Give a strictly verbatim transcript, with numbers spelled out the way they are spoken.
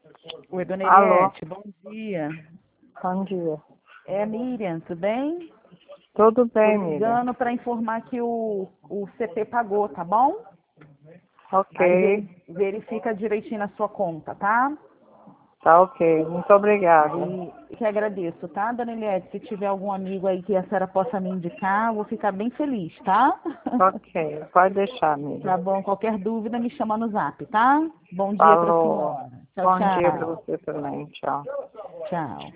Oi, dona Alô? Eliette, bom dia. Bom dia. É a Miriam, tudo bem? Tudo Tô bem, Miriam? ligando para informar que o, o C P pagou, tá bom? Aí Ok, veri- verifica direitinho na sua conta, tá? tá ok. Muito obrigada. Aí que agradeço, tá, dona Eliette? Se tiver algum amigo aí que a senhora possa me indicar, eu vou ficar bem feliz, tá? Ok, pode deixar, Tá Miriam. bom, qualquer dúvida me chama no zap, tá? Bom dia pra Falou. senhora. Tchau, Bom dia para tchau. você também. Tchau. Tchau.